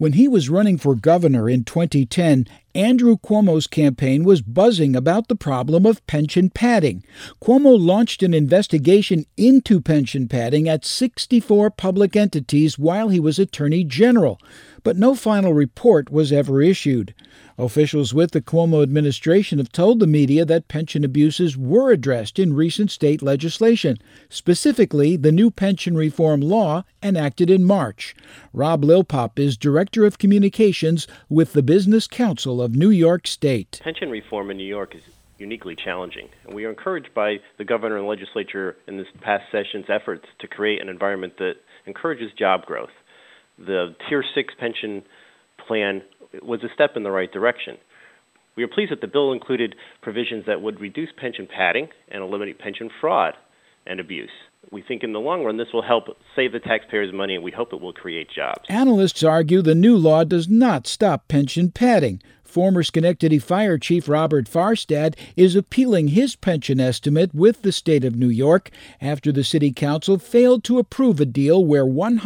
When he was running for governor in 2010, Andrew Cuomo's campaign was buzzing about the problem of pension padding. Cuomo launched an investigation into pension padding at 64 public entities while he was Attorney General, but no final report was ever issued. Officials with the Cuomo administration have told the media that pension abuses were addressed in recent state legislation, specifically the new pension reform law enacted in March. Rob Lilpop is Director of Communications with the Business Council of New York State. Pension reform in New York is uniquely challenging, and we are encouraged by the governor and legislature in this past session's efforts to create an environment that encourages job growth. The Tier 6 pension plan was a step in the right direction. We are pleased that the bill included provisions that would reduce pension padding and eliminate pension fraud and abuse. We think in the long run this will help save the taxpayers money, and we hope it will create jobs. Analysts argue the new law does not stop pension padding. Former Schenectady Fire Chief Robert Farstad is appealing his pension estimate with the state of New York after the city council failed to approve a deal where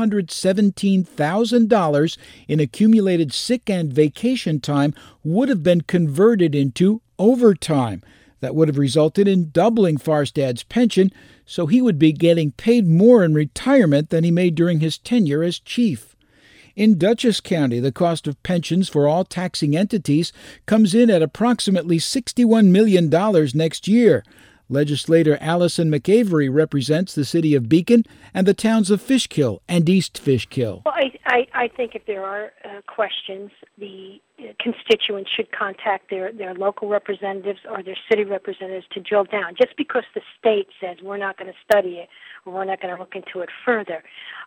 $117,000 in accumulated sick and vacation time would have been converted into overtime. That would have resulted in doubling Farstad's pension, so he would be getting paid more in retirement than he made during his tenure as chief. In Dutchess County, the cost of pensions for all taxing entities comes in at approximately $61 million next year. Legislator Allison McAvery represents the city of Beacon and the towns of Fishkill and East Fishkill. Well, I think if there are questions, the constituents should contact their local representatives or their city representatives to drill down. Just because the state says we're not going to study it or we're not going to look into it further,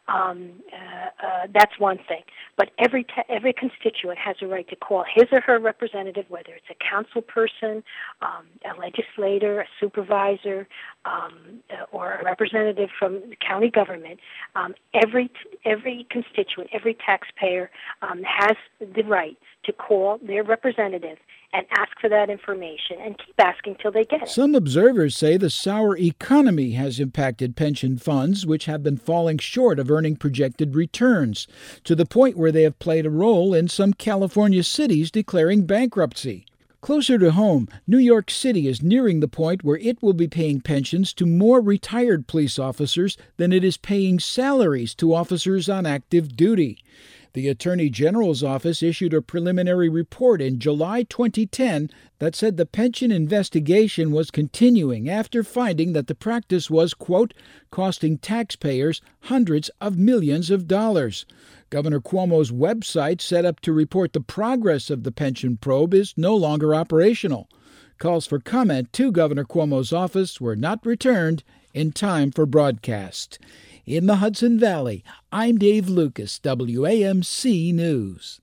that's one thing. But every constituent has a right to call his or her representative, whether it's a council person, a legislator, a supervisor, or a representative from the county government. Every constituent, every taxpayer has the right to call their representative and ask for that information and keep asking till they get it. Some observers say the sour economy has impacted pension funds, which have been falling short of earning projected returns, to the point where they have played a role in some California cities declaring bankruptcy. Closer to home, New York City is nearing the point where it will be paying pensions to more retired police officers than it is paying salaries to officers on active duty. The Attorney General's office issued a preliminary report in July 2010 that said the pension investigation was continuing after finding that the practice was, quote, costing taxpayers hundreds of millions of dollars. Governor Cuomo's website set up to report the progress of the pension probe is no longer operational. Calls for comment to Governor Cuomo's office were not returned in time for broadcast. In the Hudson Valley, I'm Dave Lucas, WAMC News.